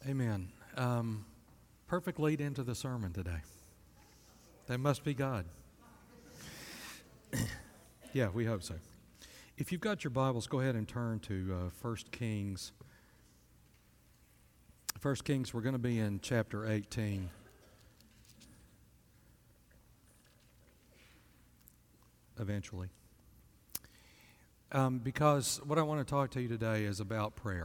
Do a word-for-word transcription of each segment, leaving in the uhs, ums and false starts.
Amen. Um, perfect lead into the sermon today. That must be God. Yeah, we hope so. If you've got your Bibles, go ahead and turn to uh, First Kings. First Kings, we're going to be in chapter eighteen. Eventually. Um, because what I want to talk to you today is about prayer.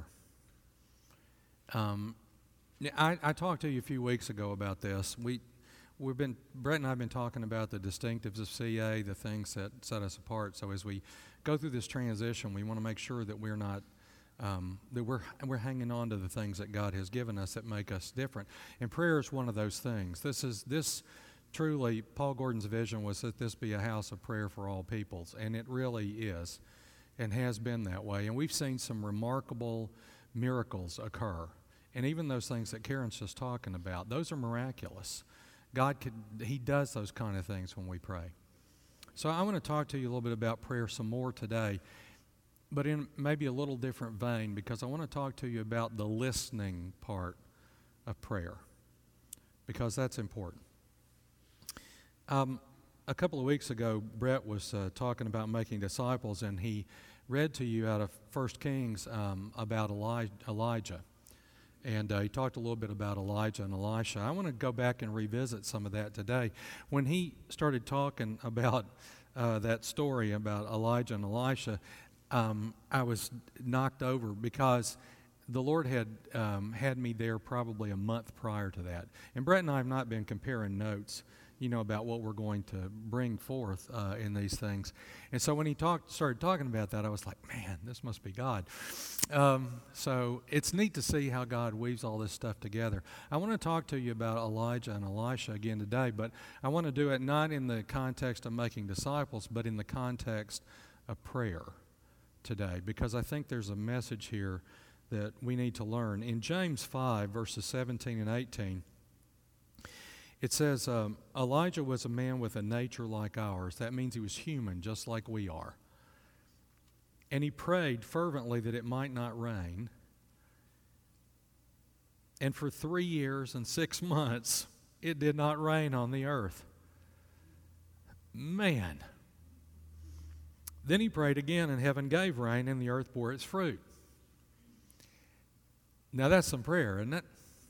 Um, I, I talked to you a few weeks ago about this. We, we've been Brett and I have been talking about the distinctives of C A, the things that set us apart. So as we go through this transition, we want to make sure that we're not um, that we're we're hanging on to the things that God has given us that make us different. And prayer is one of those things. This is this truly Paul Gordon's vision was that this be a house of prayer for all peoples, and it really is, and has been that way. And we've seen some remarkable miracles occur. And even those things that Karen's just talking about, those are miraculous. God could, He does those kind of things when we pray. So I want to talk to you a little bit about prayer some more today, but in maybe a little different vein, because I want to talk to you about the listening part of prayer, because that's important. Um, a couple of weeks ago, Brett was uh, talking about making disciples, and he read to you out of First Kings um, about Eli- Elijah. And uh, he talked a little bit about Elijah and Elisha. I want to go back and revisit some of that today. When he started talking about uh, that story about Elijah and Elisha, um, I was knocked over because the Lord had um, had me there probably a month prior to that. And Brett and I have not been comparing notes, you know, about what we're going to bring forth uh, in these things. And so when he talked, started talking about that, I was like, man, this must be God. Um, so it's neat to see how God weaves all this stuff together. I want to talk to you about Elijah and Elisha again today, but I want to do it not in the context of making disciples, but in the context of prayer today, because I think there's a message here that we need to learn. In James five, verses seventeen and eighteen, it says, um, Elijah was a man with a nature like ours. That means he was human, just like we are. And he prayed fervently that it might not rain. And for three years and six months, it did not rain on the earth. Man. Then he prayed again, and heaven gave rain, and the earth bore its fruit. Now that's some prayer, isn't it?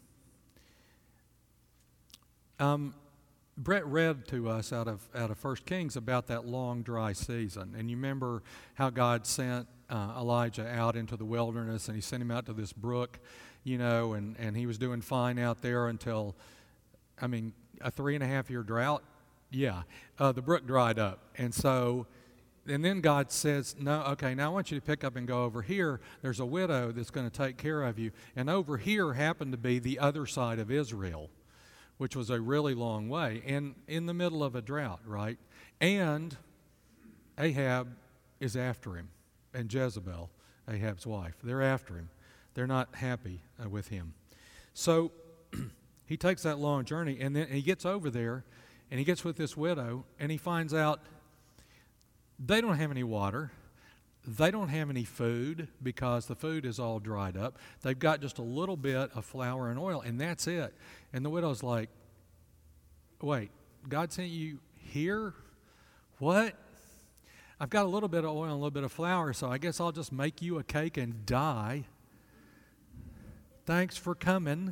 Um, Brett read to us out of out of First Kings about that long dry season, and you remember how God sent uh, Elijah out into the wilderness, and He sent him out to this brook, you know, and, and he was doing fine out there until, I mean, a three and a half year drought. Yeah, uh, the brook dried up, and so, and then God says, no, okay, now I want you to pick up and go over here. There's a widow that's going to take care of you, and over here happened to be the other side of Israel, which was a really long way, and in the middle of a drought, right? And Ahab is after him, and Jezebel, Ahab's wife. They're after him. They're not happy uh, with him. So he takes that long journey, and then he gets over there, and he gets with this widow, and he finds out they don't have any water. They don't have any food because the food is all dried up. They've got just a little bit of flour and oil, and that's it. And the widow's like, wait, God sent you here? What? I've got a little bit of oil and a little bit of flour, so I guess I'll just make you a cake and die. Thanks for coming.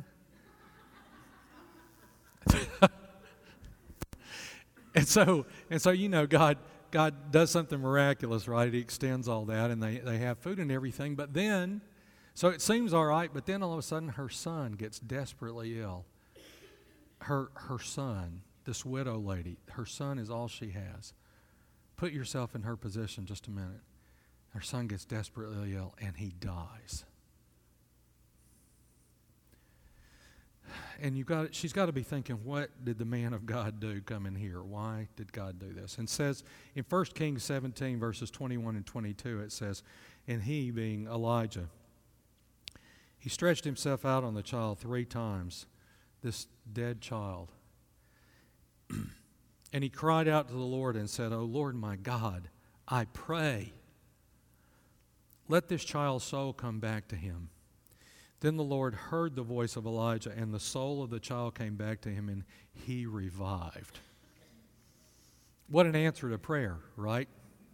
and so, and so, you know, God... God does something miraculous, right? He extends all that, and they, they have food and everything. But then, so it seems all right, but then all of a sudden her son gets desperately ill. Her, her son, this widow lady, her son is all she has. Put yourself in her position just a minute. Her son gets desperately ill, and he dies. And you've got, she's got to be thinking, what did the man of God do coming here? Why did God do this? And it says in First Kings seventeen, verses twenty-one and twenty-two, it says, and he, being Elijah, he stretched himself out on the child three times, this dead child. And he cried out to the Lord and said, O Lord my God, I pray, let this child's soul come back to him. Then the Lord heard the voice of Elijah, and the soul of the child came back to him, and he revived. What an answer to prayer, right?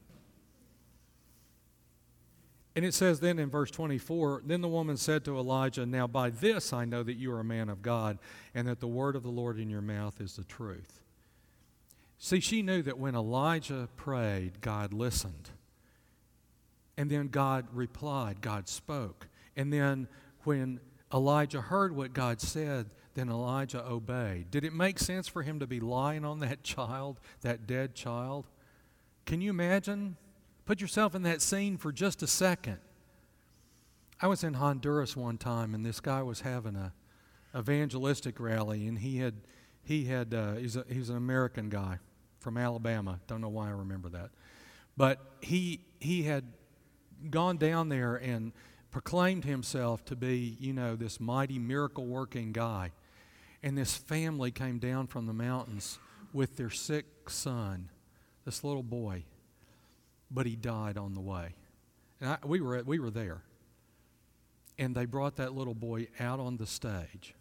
And it says then in verse twenty-four, then the woman said to Elijah, now by this I know that you are a man of God, and that the word of the Lord in your mouth is the truth. See, she knew that when Elijah prayed, God listened. And then God replied, God spoke. And then when Elijah heard what God said, then Elijah obeyed. Did it make sense for him to be lying on that child, that dead child? Can you imagine? Put yourself in that scene for just a second. I was in Honduras one time, and this guy was having a evangelistic rally, and he had, he had, uh, he's, a, he's an American guy from Alabama. Don't know why I remember that. But he, he had gone down there and proclaimed himself to be, you know, this mighty miracle-working guy. And this family came down from the mountains with their sick son, this little boy. But he died on the way. And I, we were we were there. And they brought that little boy out on the stage.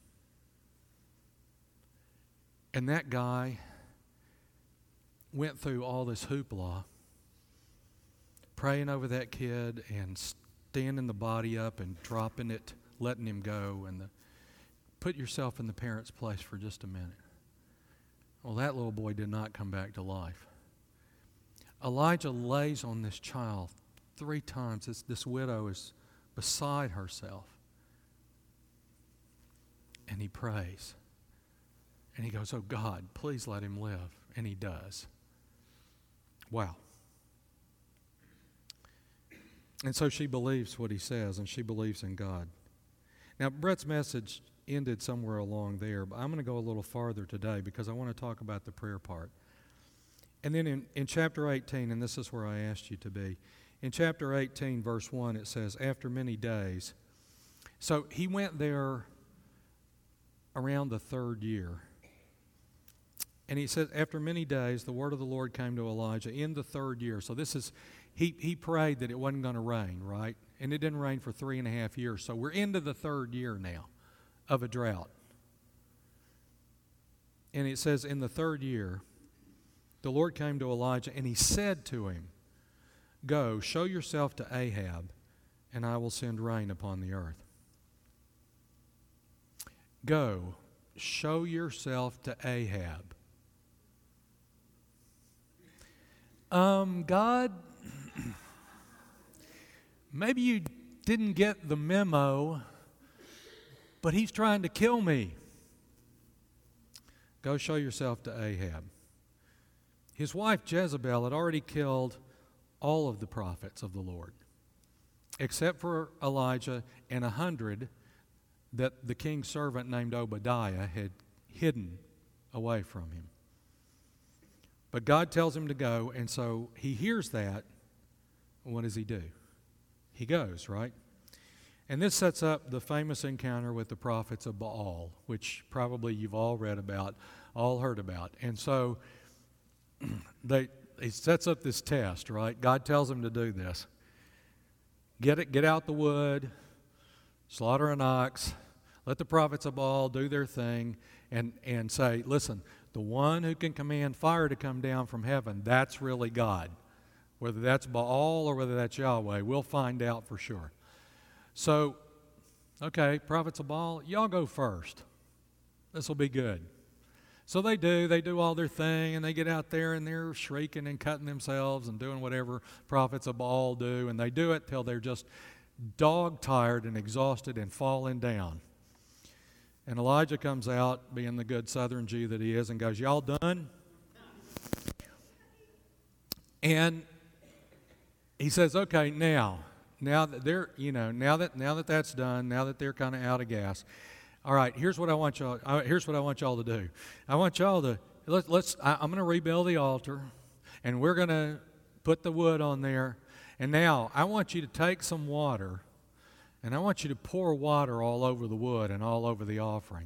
And that guy went through all this hoopla, praying over that kid and standing the body up and dropping it, letting him go. And the, put yourself in the parent's place for just a minute. Well, that little boy did not come back to life. Elijah lays on this child three times. This, this widow is beside herself. And he prays. And he goes, oh God, please let him live. And he does. Wow. And so she believes what he says, and she believes in God. Now, Brett's message ended somewhere along there, but I'm going to go a little farther today because I want to talk about the prayer part. And then in, in chapter eighteen, and this is where I asked you to be, in chapter eighteen, verse one, it says, after many days. So he went there around the third year. And he says, after many days, the word of the Lord came to Elijah in the third year. So this is, he, he prayed that it wasn't going to rain, right? And it didn't rain for three and a half years. So we're into the third year now of a drought. And it says, in the third year, the Lord came to Elijah, and he said to him, go, show yourself to Ahab, and I will send rain upon the earth. Go, show yourself to Ahab. Um, God, maybe you didn't get the memo, but he's trying to kill me. Go show yourself to Ahab. His wife Jezebel had already killed all of the prophets of the Lord, except for Elijah and a hundred that the king's servant named Obadiah had hidden away from him. But God tells him to go, and so he hears that. What does he do? He goes, right? And this sets up the famous encounter with the prophets of Baal, which probably you've all read about, all heard about. And so They, he sets up this test, right? God tells him to do this. Get it, get out the wood, slaughter an ox, let the prophets of Baal do their thing, and, and say, listen, the one who can command fire to come down from heaven, that's really God. Whether that's Baal or whether that's Yahweh, we'll find out for sure. So, okay, prophets of Baal, y'all go first. This will be good. So they do. They do all their thing, and they get out there, and they're shrieking and cutting themselves and doing whatever prophets of Baal do, and they do it till they're just dog-tired and exhausted and falling down. And Elijah comes out, being the good southern Jew that he is, and goes, y'all done? And he says, okay, now, now that they're, you know, now that now that that's done, now that they're kind of out of gas, all right, here's what I want y'all. Uh, here's what I want y'all to do. I want y'all to let, let's. I, I'm going to rebuild the altar, and we're going to put the wood on there. And now I want you to take some water, and I want you to pour water all over the wood and all over the offering.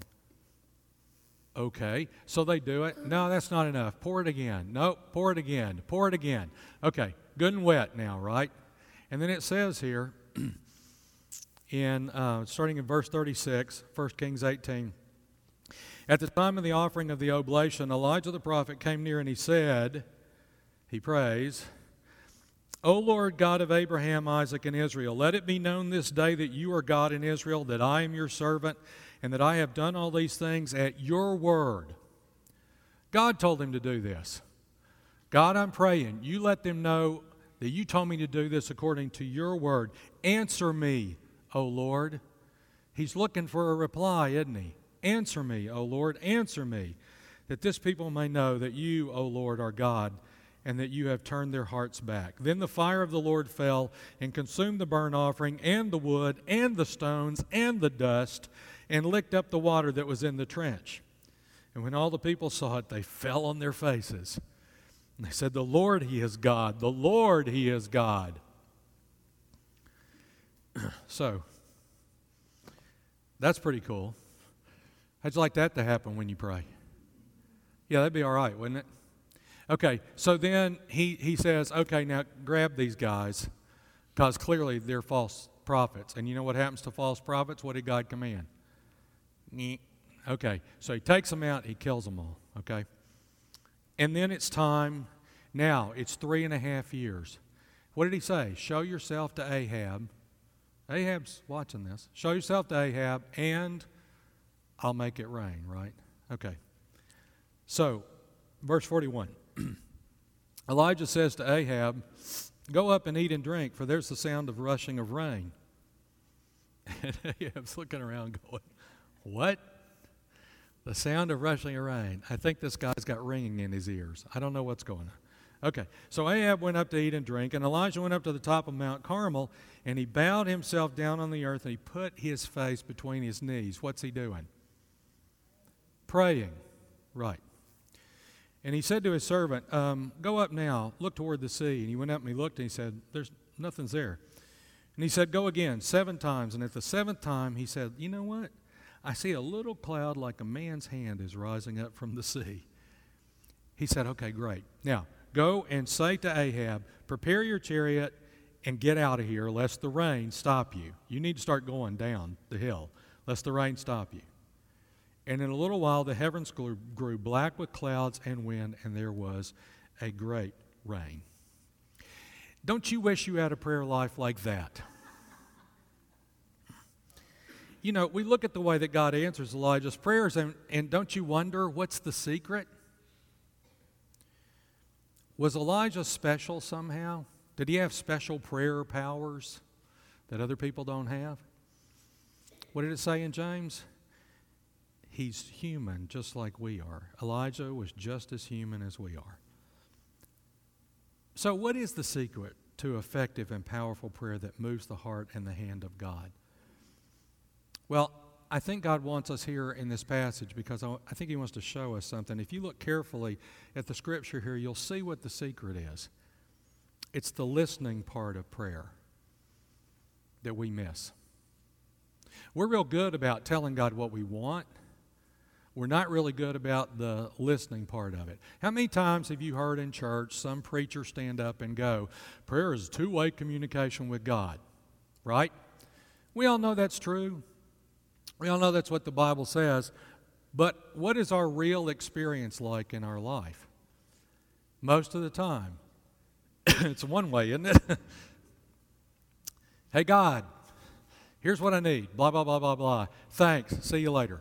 Okay, so they do it. No, that's not enough. Pour it again. No, pour it again. Pour it again. Okay, good and wet now, right? And then it says here, in uh, starting in verse thirty-six, First Kings eighteen. At the time of the offering of the oblation, Elijah the prophet came near and he said, he prays, O Lord God of Abraham, Isaac, and Israel, let it be known this day that you are God in Israel, that I am your servant, and that I have done all these things at your word. God told him to do this. God, I'm praying, you let them know that you told me to do this according to your word. Answer me, O Lord. He's looking for a reply, isn't he? Answer me, O Lord, answer me, that this people may know that you, O Lord, are God, and that you have turned their hearts back. Then the fire of the Lord fell and consumed the burnt offering and the wood and the stones and the dust and licked up the water that was in the trench. And when all the people saw it, they fell on their faces. And they said, the Lord, He is God. The Lord, He is God. So, that's pretty cool. How'd you like that to happen when you pray? Yeah, that'd be all right, wouldn't it? Okay, so then he, he says, okay, now grab these guys, because clearly they're false prophets. And you know what happens to false prophets? What did God command? Okay, so he takes them out, he kills them all, okay? And then it's time, now it's three and a half years. What did he say? Show yourself to Ahab. Ahab's watching this. Show yourself to Ahab, and I'll make it rain, right? Okay. So, verse forty-one. Elijah says to Ahab, go up and eat and drink, for there's the sound of rushing of rain. And Ahab's looking around going, what? The sound of rushing of rain. I think this guy's got ringing in his ears. I don't know what's going on. Okay, so Ahab went up to eat and drink, and Elijah went up to the top of Mount Carmel, and he bowed himself down on the earth, and he put his face between his knees. What's he doing? Praying. Right. And he said to his servant, um, go up now, look toward the sea. And he went up and he looked and he said, there's nothing's there. And he said, go again, seven times. And at the seventh time, he said, you know what? I see a little cloud like a man's hand is rising up from the sea. He said, okay, great. Now, go and say to Ahab, prepare your chariot and get out of here, lest the rain stop you. You need to start going down the hill, lest the rain stop you. And in a little while, the heavens grew, grew black with clouds and wind, and there was a great rain. Don't you wish you had a prayer life like that? You know, we look at the way that God answers Elijah's prayers, and, and don't you wonder what's the secret? Was Elijah special somehow? Did he have special prayer powers that other people don't have? What did it say in James? He's human just like we are. Elijah was just as human as we are. So what is the secret to effective and powerful prayer that moves the heart and the hand of God? Well, I think God wants us here in this passage because I, I think He wants to show us something. If you look carefully at the scripture here, you'll see what the secret is. It's the listening part of prayer that we miss. We're real good about telling God what we want. We're not really good about the listening part of it. How many times have you heard in church some preacher stand up and go, prayer is two-way communication with God, right? We all know that's true. We all know that's what the Bible says. But what is our real experience like in our life? Most of the time, it's one way, isn't it? Hey, God, here's what I need. Blah, blah, blah, blah, blah. Thanks. See you later.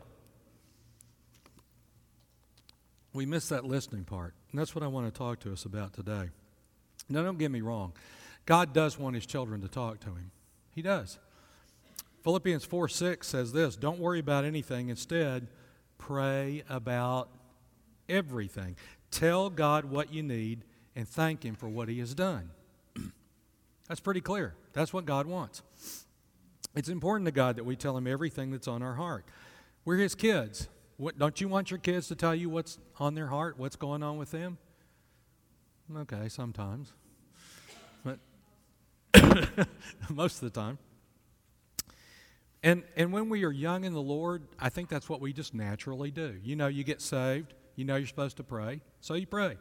We miss that listening part, and that's what I want to talk to us about today. Now, don't get me wrong. God does want His children to talk to Him. He does. Philippians four six says this, don't worry about anything. Instead, pray about everything. Tell God what you need and thank Him for what He has done. That's pretty clear. That's what God wants. It's important to God that we tell Him everything that's on our heart. We're His kids. What, don't you want your kids to tell you what's on their heart, what's going on with them? Okay, sometimes. But most of the time. And and when we are young in the Lord, I think that's what we just naturally do. You know, you get saved. You know you're supposed to pray, so you pray.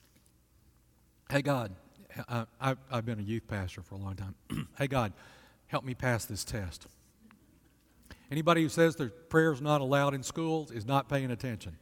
Hey, God, I, I've, I've been a youth pastor for a long time. Hey, God, help me pass this test. Anybody who says their prayer's not allowed in schools is not paying attention.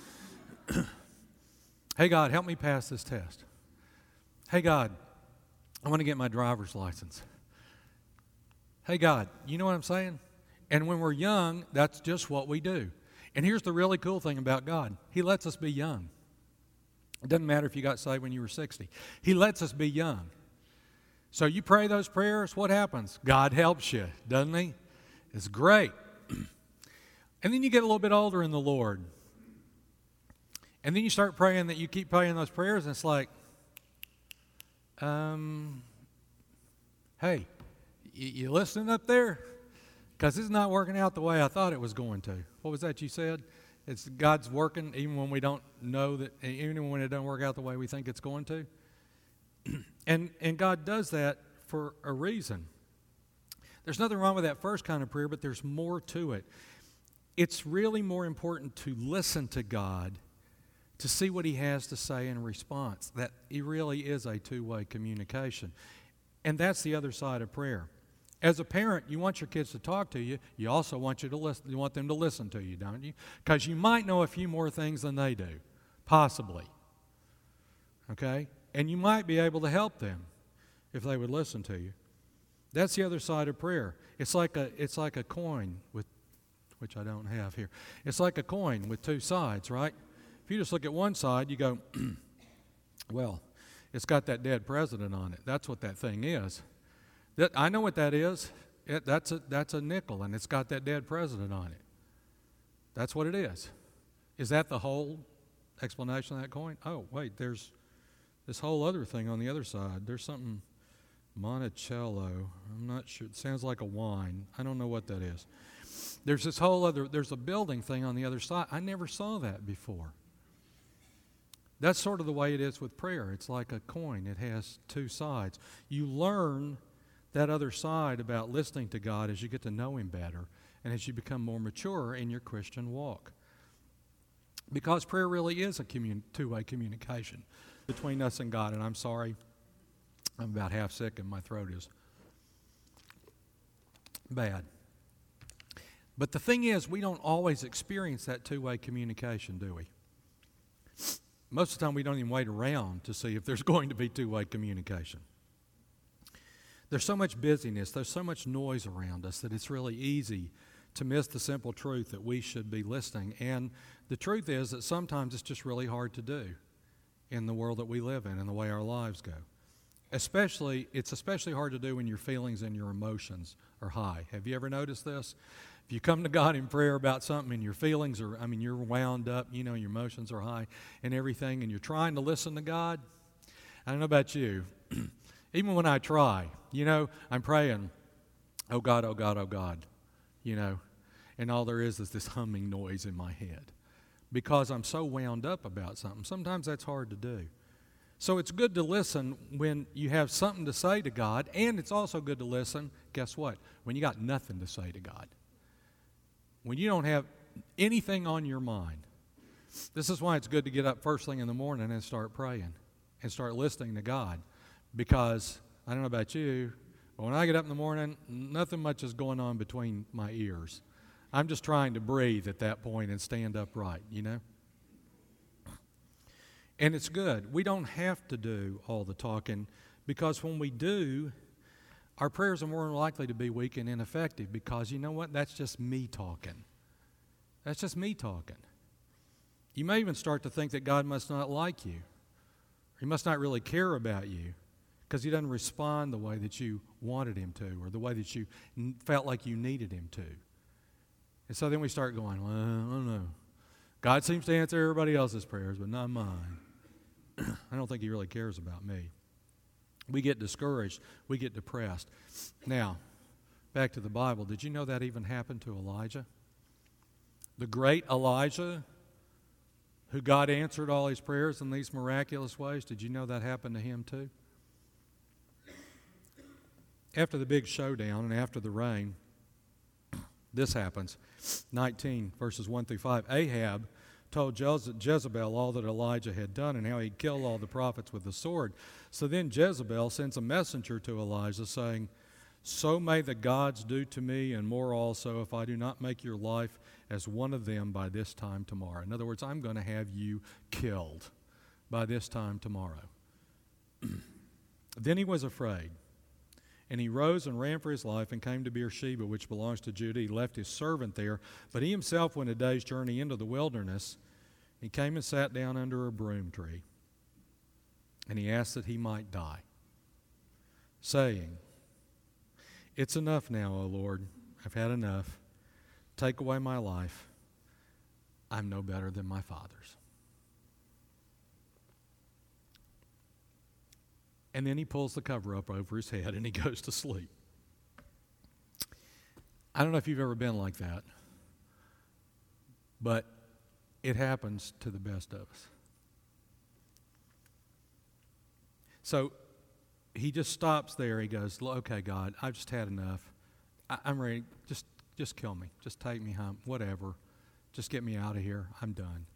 Hey, God, help me pass this test. Hey, God, I want to get my driver's license. Hey, God, you know what I'm saying? And when we're young, that's just what we do. And here's the really cool thing about God. He lets us be young. It doesn't matter if you got saved when you were sixty. He lets us be young. So you pray those prayers, what happens? God helps you, doesn't He? It's great. And then you get a little bit older in the Lord. And then you start praying that you keep praying those prayers, and it's like, um, hey, you, you listening up there? Because it's not working out the way I thought it was going to. What was that you said? It's God's working even when we don't know that, even when it doesn't work out the way we think it's going to. and and God does that for a reason. There's nothing wrong with that first kind of prayer, but there's more to it. It's really more important to listen to God, to see what He has to say in response. That He really is a two-way communication. And that's the other side of prayer. As a parent, you want your kids to talk to you. You also want you to listen. You want them to listen to you, don't you? Because you might know a few more things than they do, possibly. Okay? And you might be able to help them if they would listen to you. That's the other side of prayer. It's like a it's like a coin with, which I don't have here. It's like a coin with two sides, right? If you just look at one side, you go, well, it's got that dead president on it. That's what that thing is. That, I know what that is. It, that's a that's a nickel, and it's got that dead president on it. That's what it is. Is that the whole explanation of that coin? Oh, wait, there's this whole other thing on the other side. There's something, Monticello. I'm not sure. It sounds like a wine. I don't know what that is. There's this whole other, there's a building thing on the other side. I never saw that before. That's sort of the way it is with prayer. It's like a coin. It has two sides. You learn that other side about listening to God as you get to know Him better and as you become more mature in your Christian walk. Because prayer really is a commun- two-way communication between us and God. And I'm sorry, I'm about half sick and my throat is bad. But the thing is, we don't always experience that two-way communication, do we? Most of the time, we don't even wait around to see if there's going to be two-way communication. There's so much busyness, there's so much noise around us that it's really easy to miss the simple truth that we should be listening. And the truth is that sometimes it's just really hard to do in the world that we live in and the way our lives go. Especially, it's especially hard to do when your feelings and your emotions are high. Have you ever noticed this? If you come to God in prayer about something and your feelings are, I mean, you're wound up, you know, your emotions are high and everything, and you're trying to listen to God, I don't know about you, even when I try, you know, I'm praying, oh God, oh God, oh God, you know, and all there is is this humming noise in my head because I'm so wound up about something. Sometimes that's hard to do. So it's good to listen when you have something to say to God, and it's also good to listen, guess what, when you got nothing to say to God. When you don't have anything on your mind. This is why it's good to get up first thing in the morning and start praying and start listening to God. Because, I don't know about you, but when I get up in the morning, nothing much is going on between my ears. I'm just trying to breathe at that point and stand upright, you know? And it's good. We don't have to do all the talking because when we do, our prayers are more likely to be weak and ineffective because, you know what, that's just me talking. That's just me talking. You may even start to think that God must not like you. He must not really care about you because He doesn't respond the way that you wanted Him to or the way that you n- felt like you needed Him to. And so then we start going, well, I don't know. God seems to answer everybody else's prayers, but not mine. I don't think He really cares about me. We get discouraged. We get depressed. Now, back to the Bible. Did you know that even happened to Elijah? The great Elijah, who God answered all his prayers in these miraculous ways, did you know that happened to him too? After the big showdown and after the rain, this happens. nineteen, verses one through five. Ahab told Jezebel all that Elijah had done and how he'd killed all the prophets with the sword. So then Jezebel sends a messenger to Elijah saying, So may the gods do to me, and more also, if I do not make your life as one of them by this time tomorrow. In other words, I'm going to have you killed by this time tomorrow. Then he was afraid, and he rose and ran for his life and came to Beersheba, which belongs to Judah. He left his servant there, but he himself went a day's journey into the wilderness. He came and sat down under a broom tree, and he asked that he might die, saying, "It's enough now, O Lord. I've had enough. Take away my life. I'm no better than my fathers." And then he pulls the cover up over his head and he goes to sleep. I don't know if you've ever been like that, but it happens to the best of us. So he just stops there. He goes, "Okay, God, I've just had enough. I, I'm ready. Just, just kill me. Just take me home. Whatever. Just get me out of here. I'm done."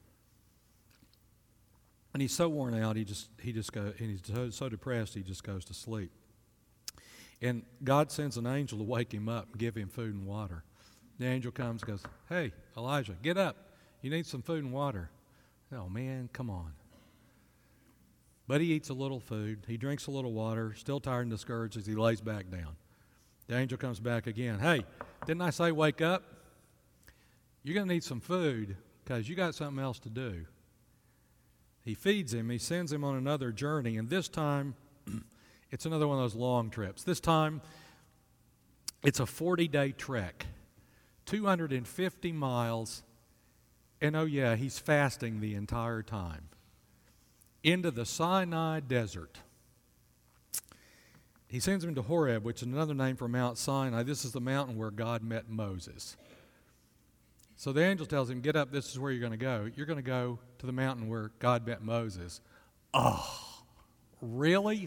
And he's so worn out, he just he just go and he's so, so depressed, he just goes to sleep. And God sends an angel to wake him up and give him food and water. The angel comes and goes, "Hey, Elijah, get up. You need some food and water." Oh, man, come on. But he eats a little food. He drinks a little water, still tired and discouraged as he lays back down. The angel comes back again. "Hey, didn't I say wake up? You're going to need some food because you got something else to do." He feeds him. He sends him on another journey. And this time, it's another one of those long trips. This time, it's a forty-day trek, two hundred fifty miles. And oh, yeah, he's fasting the entire time. Into the Sinai desert. He sends him to Horeb, which is another name for Mount Sinai. This is the mountain where God met Moses. So the angel tells him, "Get up, this is where you're going to go. You're going to go to the mountain where God met Moses." Oh, really?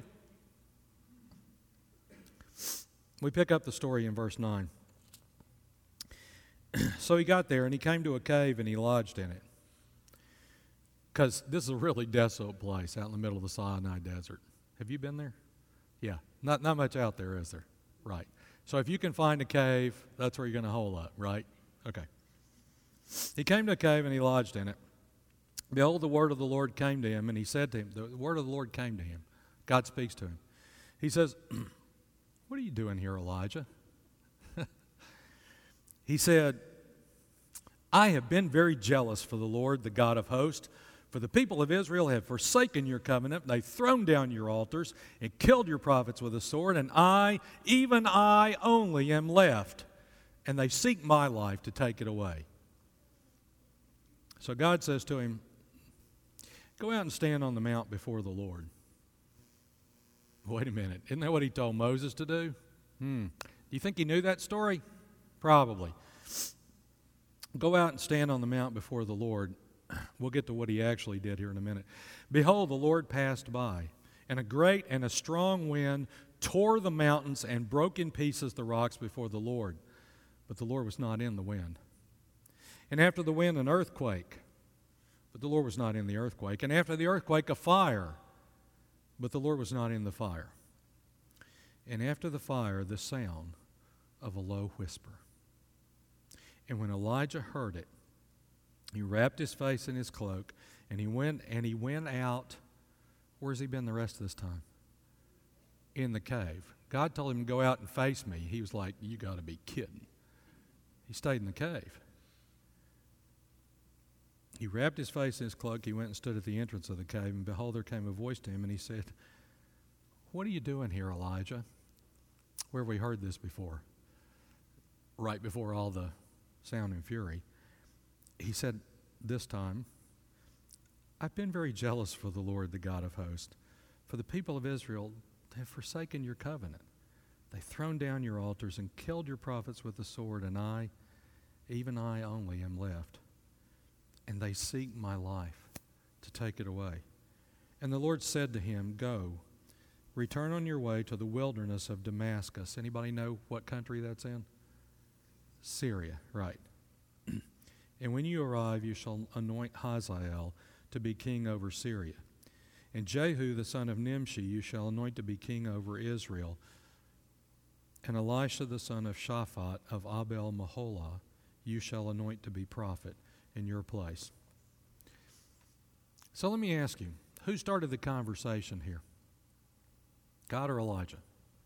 We pick up the story in verse nine. So he got there, and he came to a cave, and he lodged in it. Because this is a really desolate place out in the middle of the Sinai desert. Have you been there? Yeah, not, not much out there, is there? Right. So if you can find a cave, that's where you're going to hole up, right? Okay. He came to a cave and he lodged in it. Behold, the word of the Lord came to him, and he said to him, the word of the Lord came to him. God speaks to him. He says, "What are you doing here, Elijah?" He said, "I have been very jealous for the Lord, the God of hosts, for the people of Israel have forsaken your covenant. They've thrown down your altars and killed your prophets with a sword, and I, even I only, am left, and they seek my life to take it away." So God says to him, "Go out and stand on the mount before the Lord." Wait a minute. Isn't that what he told Moses to do? Hmm. Do you think he knew that story? Probably. Go out and stand on the mount before the Lord. We'll get to what he actually did here in a minute. Behold, the Lord passed by, and a great and a strong wind tore the mountains and broke in pieces the rocks before the Lord. But the Lord was not in the wind. And after the wind, an earthquake. But the Lord was not in the earthquake. And after the earthquake, a fire. But the Lord was not in the fire. And after the fire, the sound of a low whisper. And when Elijah heard it, he wrapped his face in his cloak, and he went and he went out. Where's he been the rest of this time? In the cave. God told him to go out and face me. He was like, "You got to be kidding." He stayed in the cave. He wrapped his face in his cloak. He went and stood at the entrance of the cave, and behold, there came a voice to him, and he said, "What are you doing here, Elijah?" Where have we heard this before? Right before all the sound and fury. He said this time, "I've been very jealous for the Lord, the God of hosts. For the people of Israel have forsaken your covenant. They've thrown down your altars and killed your prophets with the sword, and I, even I only, am left. And they seek my life to take it away." And the Lord said to him, "Go, return on your way to the wilderness of Damascus." Anybody know what country that's in? Syria, right. "And when you arrive, you shall anoint Hazael to be king over Syria. And Jehu, the son of Nimshi, you shall anoint to be king over Israel. and Elisha the son of Shaphat of Abel Meholah you shall anoint to be prophet in your place. So let me ask you, who started the conversation here? God or Elijah?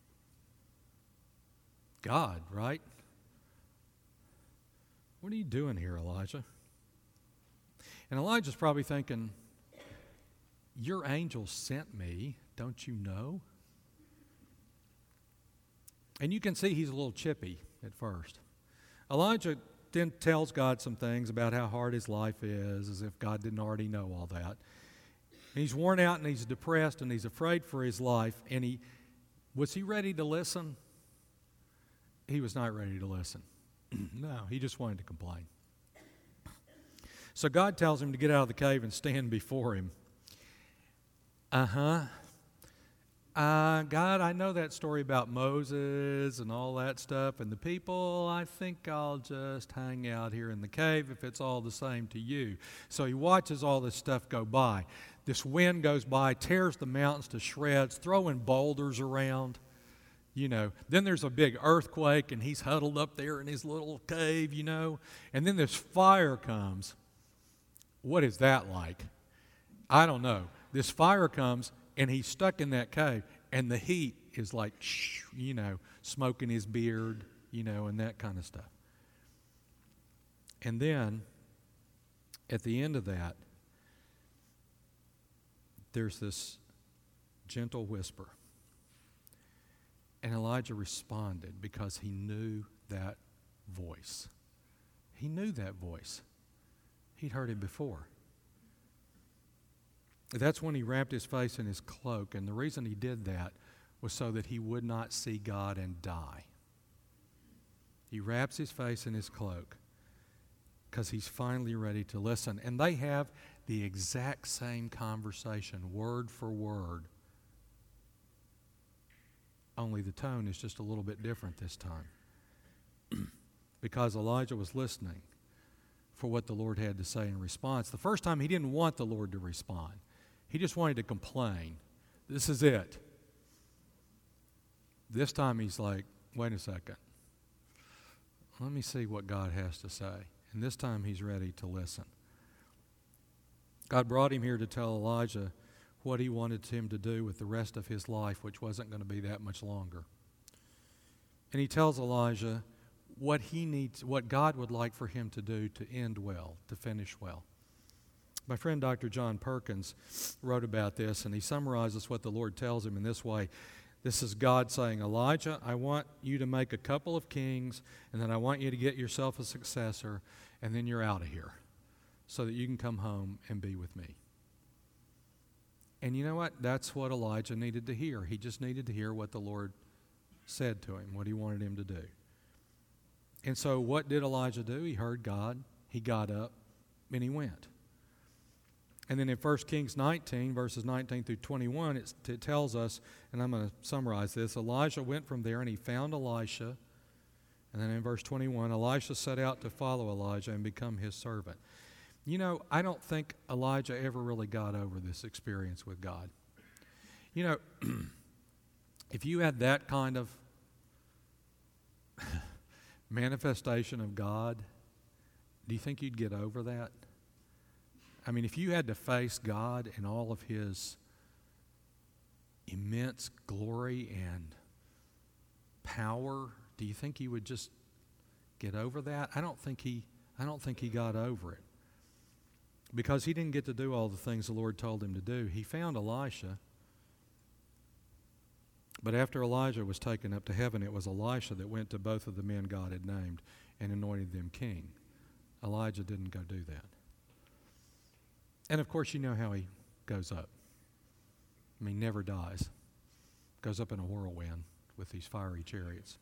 God, right? What are you doing here, Elijah? And Elijah's probably thinking, your angel sent me, don't you know? And you can see he's a little chippy at first. Elijah then tells God some things about how hard his life is, as if God didn't already know all that. And he's worn out and he's depressed and he's afraid for his life. And he, was he ready to listen? He was not ready to listen. No, he just wanted to complain. So God tells him to get out of the cave and stand before him. Uh-huh. Uh, God, I know that story about Moses and all that stuff and the people. I think I'll just hang out here in the cave if it's all the same to you. So he watches all this stuff go by. This wind goes by, tears the mountains to shreds, throwing boulders around. You know, then there's a big earthquake and he's huddled up there in his little cave, you know. And then this fire comes. What is that like? I don't know. This fire comes and he's stuck in that cave, and the heat is like, you know, smoking his beard, you know, and that kind of stuff. And then, at the end of that, there's this gentle whisper. And Elijah responded because he knew that voice. He knew that voice. He'd heard it before. That's when he wrapped his face in his cloak, and the reason he did that was so that he would not see God and die. He wraps his face in his cloak because he's finally ready to listen. And they have the exact same conversation, word for word, only the tone is just a little bit different this time because Elijah was listening for what the Lord had to say in response. The first time he didn't want the Lord to respond. He just wanted to complain. This is it. This time he's like, wait a second. Let me see what God has to say. And this time he's ready to listen. God brought him here to tell Elijah what he wanted him to do with the rest of his life, which wasn't going to be that much longer. And he tells Elijah what he needs, what God would like for him to do to end well, to finish well. My friend Doctor John Perkins wrote about this, and he summarizes what the Lord tells him in this way. This is God saying, Elijah, I want you to make a couple of kings, and then I want you to get yourself a successor, and then you're out of here so that you can come home and be with me. And you know what? That's what Elijah needed to hear. He just needed to hear what the Lord said to him, what he wanted him to do. And so what did Elijah do? He heard God, he got up, and he went. And then in First Kings nineteen, verses nineteen through twenty-one, it's, it tells us, and I'm going to summarize this, Elijah went from there and he found Elisha. And then in verse twenty-one, Elisha set out to follow Elijah and become his servant. You know, I don't think Elijah ever really got over this experience with God. You know, if you had that kind of manifestation of God, do you think you'd get over that? I mean, if you had to face God in all of his immense glory and power, do you think you would just get over that? I don't think he I don't think he got over it. Because he didn't get to do all the things the Lord told him to do. He found Elisha. But after Elijah was taken up to heaven, it was Elisha that went to both of the men God had named and anointed them king. Elijah didn't go do that. And of course, you know how he goes up. I mean, never dies. Goes up in a whirlwind with these fiery chariots.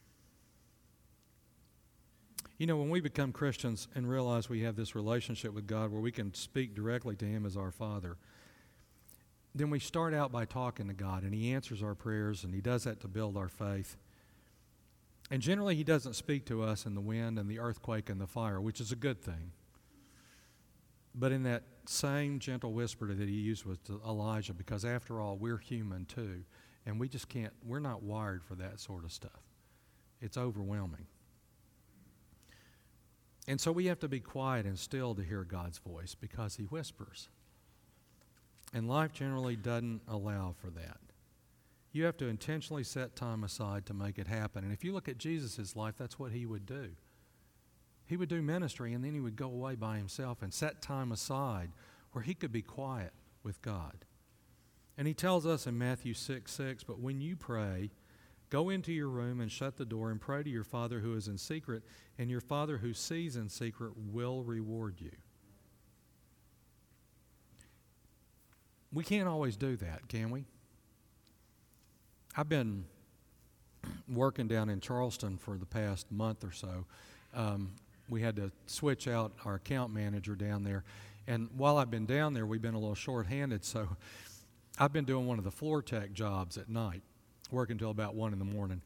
You know, when we become Christians and realize we have this relationship with God where we can speak directly to him as our Father, then we start out by talking to God, and he answers our prayers, and he does that to build our faith. And generally, he doesn't speak to us in the wind and the earthquake and the fire, which is a good thing. But in that same gentle whisper that he used with Elijah, because after all, we're human too, and we just can't, we're not wired for that sort of stuff. It's overwhelming. And so we have to be quiet and still to hear God's voice because He whispers. And life generally doesn't allow for that. You have to intentionally set time aside to make it happen. And if you look at Jesus' life, that's what He would do. He would do ministry, and then He would go away by Himself and set time aside where He could be quiet with God. And He tells us in Matthew six six, but when you pray, go into your room and shut the door and pray to your Father who is in secret, and your Father who sees in secret will reward you. We can't always do that, can we? I've been working down in Charleston for the past month or so. Um, we had to switch out our account manager down there. And while I've been down there, we've been a little short-handed, so I've been doing one of the floor tech jobs at night, working until about one in the morning.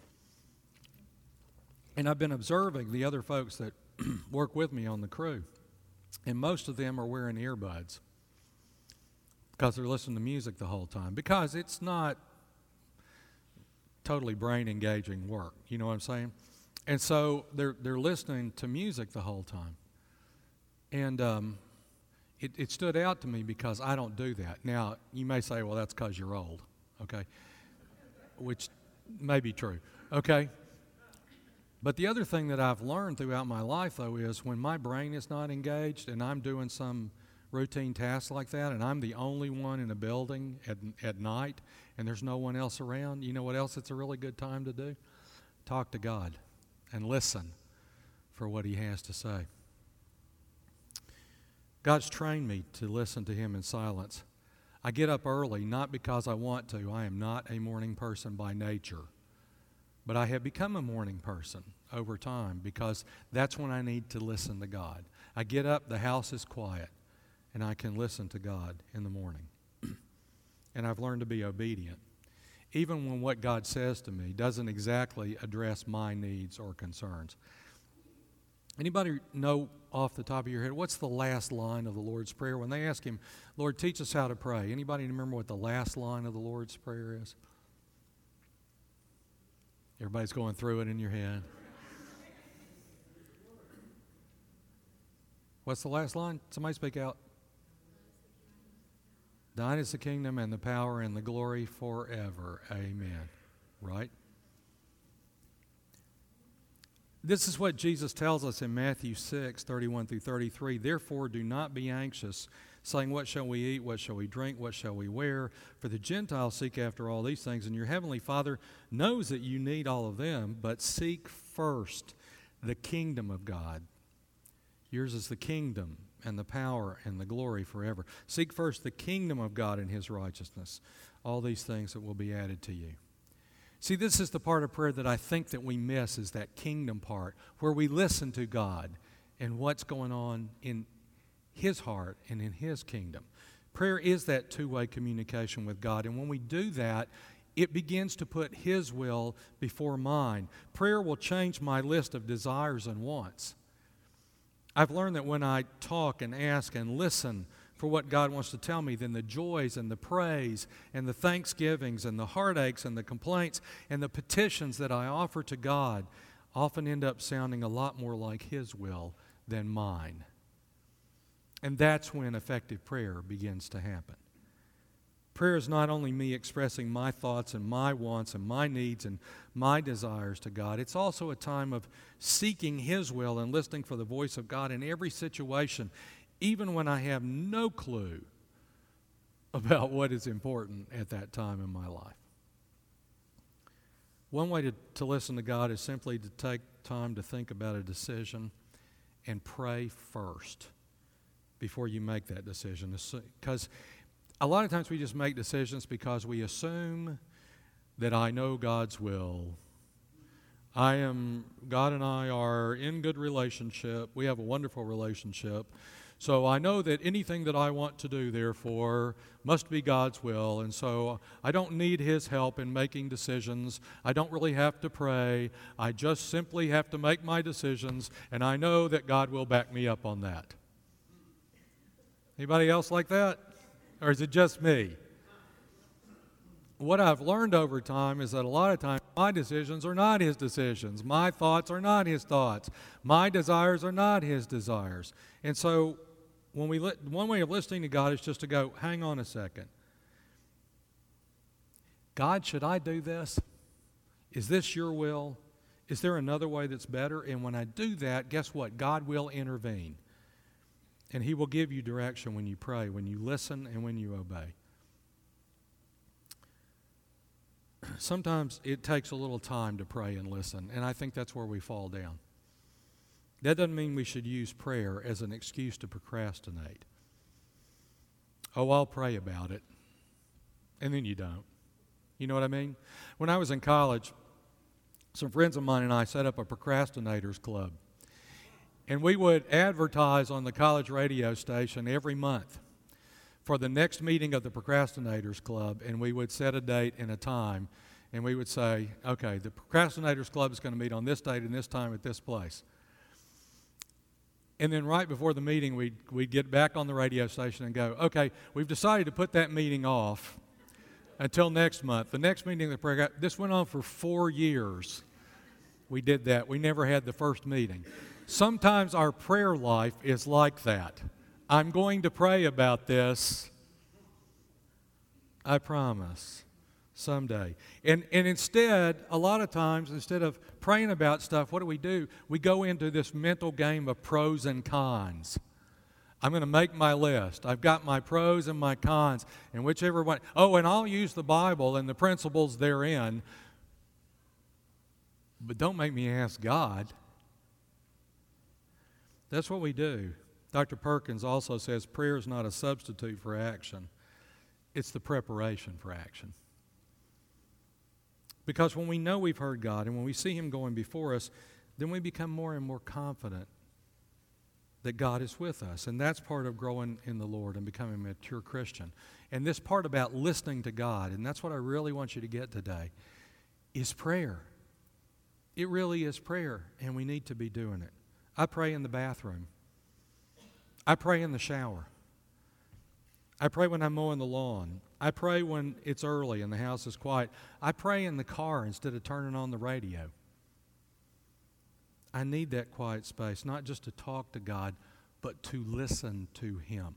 And I've been observing the other folks that work with me on the crew, and most of them are wearing earbuds because they're listening to music the whole time, because it's not totally brain-engaging work, you know what I'm saying? And so they're they're listening to music the whole time. And um, it, it stood out to me because I don't do that. Now, you may say, well, that's because you're old, okay? Which may be true, okay? But the other thing that I've learned throughout my life, though, is when my brain is not engaged and I'm doing some routine task like that and I'm the only one in a building at, at night and there's no one else around, you know what else it's a really good time to do? Talk to God and listen for what He has to say. God's trained me to listen to Him in silence. I get up early not because I want to. I am not a morning person by nature. But I have become a morning person over time because that's when I need to listen to God. I get up, the house is quiet, and I can listen to God in the morning. And I've learned to be obedient, even when what God says to me doesn't exactly address my needs or concerns. Anybody know off the top of your head, what's the last line of the Lord's Prayer? When they ask Him, Lord, teach us how to pray. Anybody remember what the last line of the Lord's Prayer is? Everybody's going through it in your head. What's the last line? Somebody speak out. Thine is the kingdom and the power and the glory forever. Amen. Right? This is what Jesus tells us in Matthew six, thirty-one through thirty-three. Therefore, do not be anxious, saying, what shall we eat? What shall we drink? What shall we wear? For the Gentiles seek after all these things, and your heavenly Father knows that you need all of them, but seek first the kingdom of God. Yours is the kingdom and the power and the glory forever. Seek first the kingdom of God and His righteousness. All these things that will be added to you. See, this is the part of prayer that I think that we miss, is that kingdom part, where we listen to God and what's going on in His heart and in His kingdom. Prayer is that two-way communication with God, and when we do that, it begins to put His will before mine. Prayer will change my list of desires and wants. I've learned that when I talk and ask and listen for what God wants to tell me, then the joys and the praise and the thanksgivings and the heartaches and the complaints and the petitions that I offer to God often end up sounding a lot more like His will than mine. And that's when effective prayer begins to happen. Prayer is not only me expressing my thoughts and my wants and my needs and my desires to God. It's also a time of seeking His will and listening for the voice of God in every situation, even when I have no clue about what is important at that time in my life. One way to, to listen to God is simply to take time to think about a decision and pray first before you make that decision. Because a lot of times we just make decisions because we assume that I know God's will. I am, God and I are in good relationship. We have a wonderful relationship. So I know that anything that I want to do, therefore, must be God's will. And so I don't need His help in making decisions. I don't really have to pray. I just simply have to make my decisions, and I know that God will back me up on that. Anybody else like that? Or is it just me? what I've learned over time is that a lot of times my decisions are not his decisions. My thoughts are not his thoughts. My desires are not his desires. And so when we li- one way of listening to God is just to go, hang on a second. God, should I do this? Is this your will? Is there another way that's better? And when I do that, guess what? God will intervene. And he will give you direction when you pray, when you listen, and when you obey. Sometimes it takes a little time to pray and listen, and I think that's where we fall down. That doesn't mean we should use prayer as an excuse to procrastinate. Oh, I'll pray about it, and then you don't. You know what I mean? When I was in college, some friends of mine and I set up a procrastinators club, and we would advertise on the college radio station every month for the next meeting of the Procrastinators Club, and we would set a date and a time, and we would say, okay, the Procrastinators Club is going to meet on this date and this time at this place. And then right before the meeting, we'd, we'd get back on the radio station and go, okay, we've decided to put that meeting off until next month. The next meeting, of the Procrast- this went on for four years. We did that. We never had the first meeting. Sometimes our prayer life is like that. I'm going to pray about this, I promise, someday. And and instead, a lot of times, instead of praying about stuff, what do we do? We go into this mental game of pros and cons. I'm going to make my list. I've got my pros and my cons, and whichever one. Oh, and I'll use the Bible and the principles therein, but don't make me ask God. That's what we do. Doctor Perkins also says prayer is not a substitute for action. It's the preparation for action. Because when we know we've heard God and when we see him going before us, then we become more and more confident that God is with us. And that's part of growing in the Lord and becoming a mature Christian. And this part about listening to God, and that's what I really want you to get today, is prayer. It really is prayer, and we need to be doing it. I pray in the bathroom. I pray in the shower. I pray when I'm mowing the lawn. I pray when it's early and the house is quiet. I pray in the car instead of turning on the radio. I need that quiet space, not just to talk to God, but to listen to him.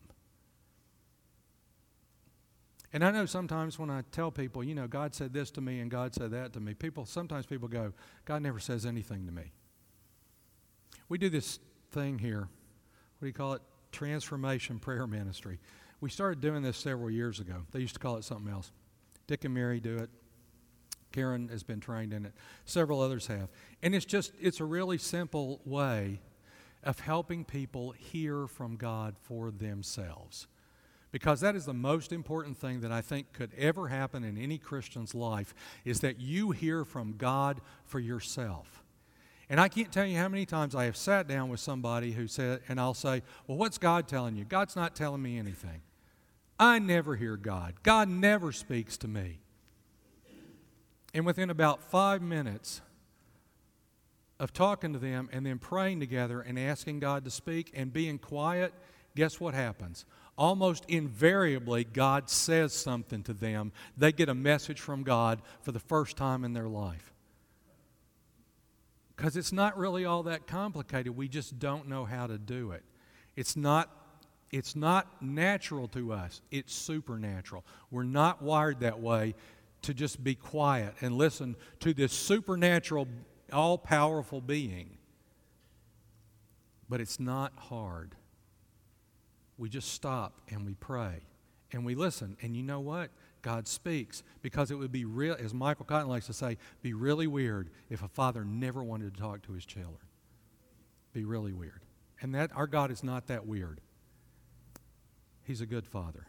And I know sometimes when I tell people, you know, God said this to me and God said that to me, people sometimes people go, God never says anything to me. We do this thing here. What do you call it? Transformation Prayer Ministry. We started doing this several years ago. They used to call it something else. Dick and Mary do it. Karen has been trained in it. Several others have. And it's just, it's a really simple way of helping people hear from God for themselves. Because that is the most important thing that I think could ever happen in any Christian's life, is that you hear from God for yourself. And I can't tell you how many times I have sat down with somebody who said, and I'll say, well, what's God telling you? God's not telling me anything. I never hear God. God never speaks to me. And within about five minutes of talking to them and then praying together and asking God to speak and being quiet, guess what happens? Almost invariably, God says something to them. They get a message from God for the first time in their life. Because it's not really all that complicated. We just don't know how to do it. It's not, it's not natural to us. It's supernatural. We're not wired that way to just be quiet and listen to this supernatural, all-powerful being. But it's not hard. We just stop and we pray and we listen. And you know what? God speaks, because it would be real, as Michael Cotton likes to say, be really weird if a father never wanted to talk to his children. Be really weird. And that our God is not that weird. He's a good father.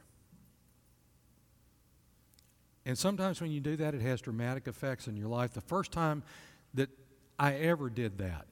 And sometimes when you do that, it has dramatic effects in your life. The first time that I ever did that,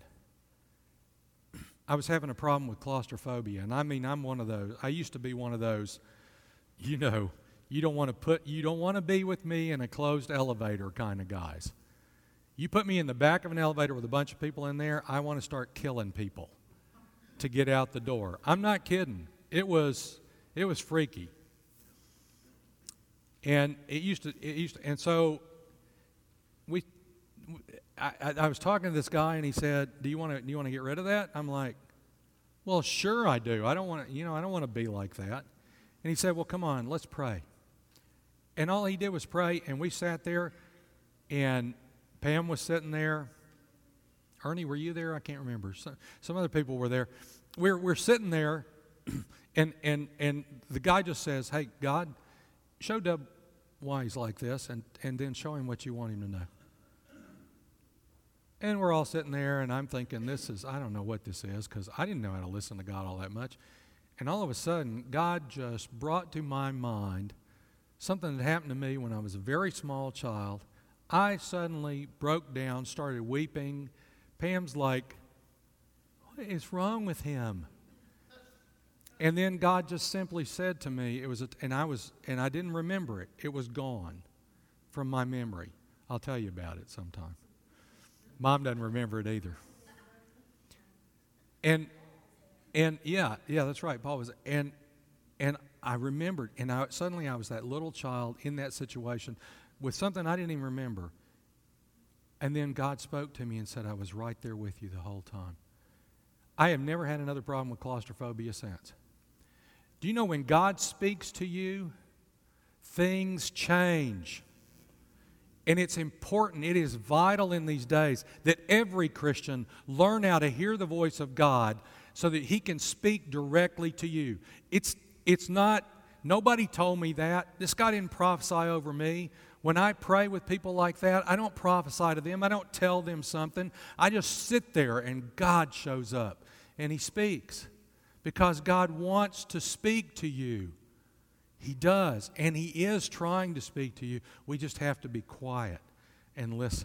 I was having a problem with claustrophobia. And I mean, I'm one of those. I used to be one of those, you know, You don't want to put, you don't want to be with me in a closed elevator kind of guys. You put me in the back of an elevator with a bunch of people in there, I want to start killing people to get out the door. I'm not kidding. It was, it was freaky. And it used to, it used to, and so we, I, I, I was talking to this guy, and he said, "Do you want to, do you want to get rid of that?" I'm like, "Well, sure I do. I don't want to, you know, I don't want to be like that." And he said, "Well, come on, let's pray." And all he did was pray, and we sat there, and Pam was sitting there. Ernie, were you there? I can't remember. Some, some other people were there. We're we're sitting there, and and and the guy just says, "Hey, God, show Dub why he's like this, and, and then show him what you want him to know." And we're all sitting there, and I'm thinking, this is, I don't know what this is, because I didn't know how to listen to God all that much. And all of a sudden, God just brought to my mind something that happened to me when I was a very small child. I suddenly broke down, started weeping. Pam's like, "What is wrong with him?" And then God just simply said to me, it was, a, and I was, and I didn't remember it. It was gone from my memory. I'll tell you about it sometime. Mom doesn't remember it either. And, and yeah, yeah, that's right. Paul was, and, and I remembered, and I, suddenly I was that little child in that situation with something I didn't even remember. And then God spoke to me and said, "I was right there with you the whole time." I have never had another problem with claustrophobia since. Do you know when God speaks to you, things change? And it's important, it is vital in these days that every Christian learn how to hear the voice of God so that He can speak directly to you. It's, it's not, nobody told me that. This guy didn't prophesy over me. When I pray with people like that, I don't prophesy to them. I don't tell them something. I just sit there and God shows up and He speaks because God wants to speak to you. He does, and He is trying to speak to you. We just have to be quiet and listen.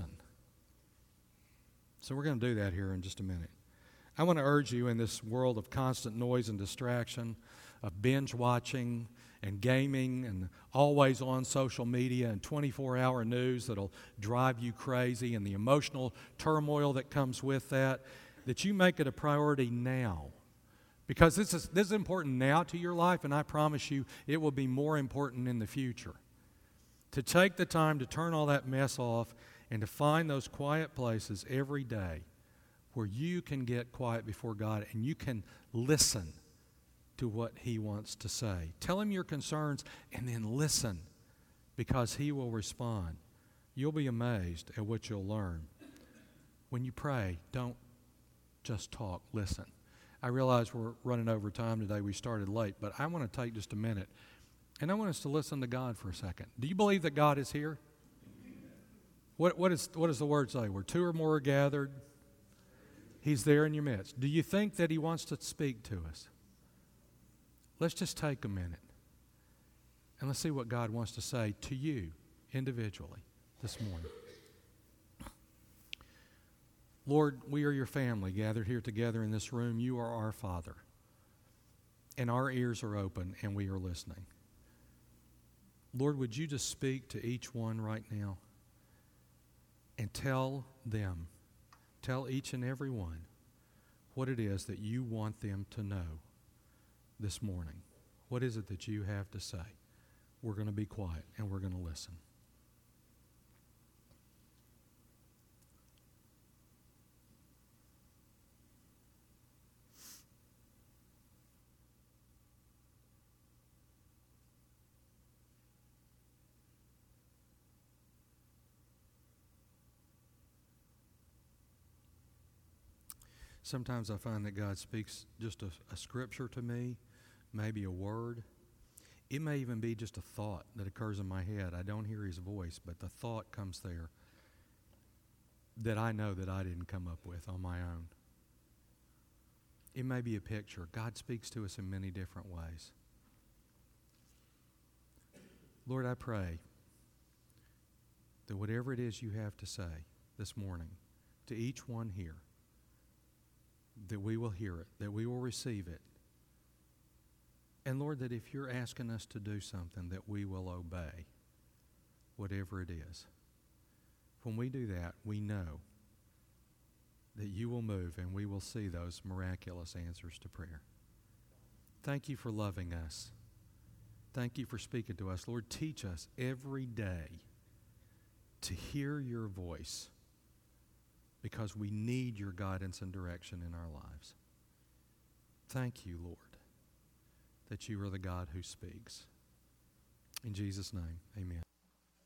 So we're going to do that here in just a minute. I want to urge you in this world of constant noise and distraction, of binge watching and gaming and always on social media and twenty-four hour news that'll drive you crazy and the emotional turmoil that comes with that, that you make it a priority now. Because this is, this is important now to your life, and I promise you it will be more important in the future. To take the time to turn all that mess off and to find those quiet places every day where you can get quiet before God and you can listen to what He wants to say. Tell Him your concerns and then listen, because He will respond. You'll be amazed at what you'll learn. When you pray, don't just talk, listen. I realize we're running over time today. We started late, but I want to take just a minute, and I want us to listen to God for a second. Do you believe that God is here? What, what, is, what does the Word say? Where two or more are gathered, He's there in your midst. Do you think that He wants to speak to us? Let's just take a minute, and let's see what God wants to say to you individually this morning. Lord, we are your family gathered here together in this room. You are our Father, and our ears are open, and we are listening. Lord, would you just speak to each one right now and tell them, tell each and every one what it is that you want them to know this morning. What is it that you have to say? We're going to be quiet, and we're going to listen. Sometimes I find that God speaks just a, a scripture to me, maybe a word. It may even be just a thought that occurs in my head. I don't hear His voice, but the thought comes there that I know that I didn't come up with on my own. It may be a picture. God speaks to us in many different ways. Lord, I pray that whatever it is you have to say this morning to each one here, that we will hear it, that we will receive it. And Lord, that if you're asking us to do something, that we will obey, whatever it is. When we do that, we know that you will move and we will see those miraculous answers to prayer. Thank you for loving us. Thank you for speaking to us. Lord, teach us every day to hear your voice because we need your guidance and direction in our lives. Thank you, Lord, that you are the God who speaks. In Jesus' name, amen.